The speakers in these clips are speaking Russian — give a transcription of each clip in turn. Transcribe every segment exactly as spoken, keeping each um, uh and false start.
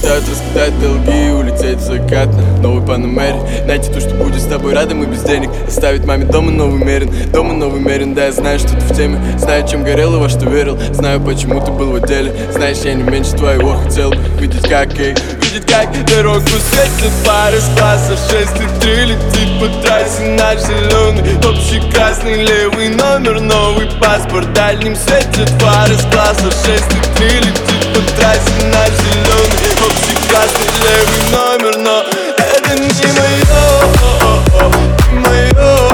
Мечтают раскидать долги и улететь в закат на новой Панамере. Найти то, что будет с тобой рядом и без денег. Оставить маме дома новый мерин, дома новый мерин. Да, я знаю, что ты в теме, знаю, чем горел и во что верил. Знаю, почему ты был в отделе. Знаешь, я не меньше твоего хотел бы видеть, как, эй, видеть, как дорогу светит фары с класса шесть и три. Летит по трассе наш зеленый, общий красный левый номер, новый паспорт. В дальнем светит фары с класса шесть и три. Летит по трассе наш зеленый, общий красный левый номер. Но это не мое, не мое,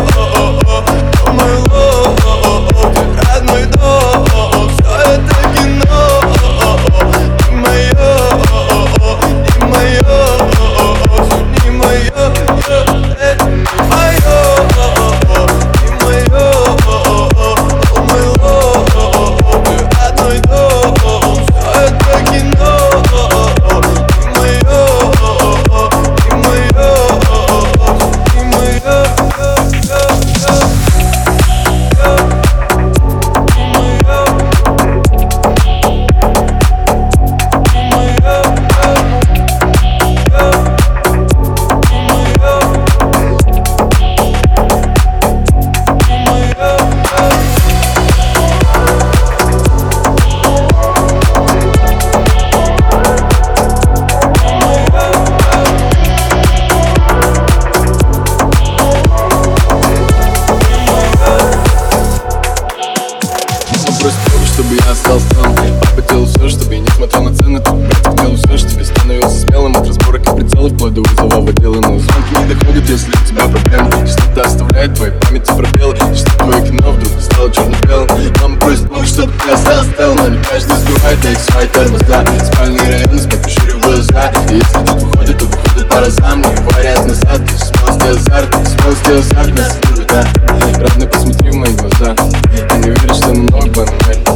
мое, родной дом. Все это кино, не мое, не мое, не мое, это не мое, не мое, мое, родной дом. Все это кино. Чтобы я остался там. Папа делал все, чтобы я не смотрел на цены. Тут братик делал все, чтобы я становился смелым. От разборок и прицелов вплоть до вызова в отделы. Но звонки не доходят, если у тебя проблемы. Что-то оставляет в твоей памяти пробелы. И что твое кино вдруг стало черно-белым. Мама просит Бога, чтобы ты остался целым. Но не каждый сбивает на их свои тормоза. Спальные районы, смотрю шире в глаза. И если тут выходит, то выходит по разам. Не варят назад, ты смелости азарт. Смелости азарт нас любит, да. Родной, посмотри в мои глаза. Я не верю, что на новый Панамере.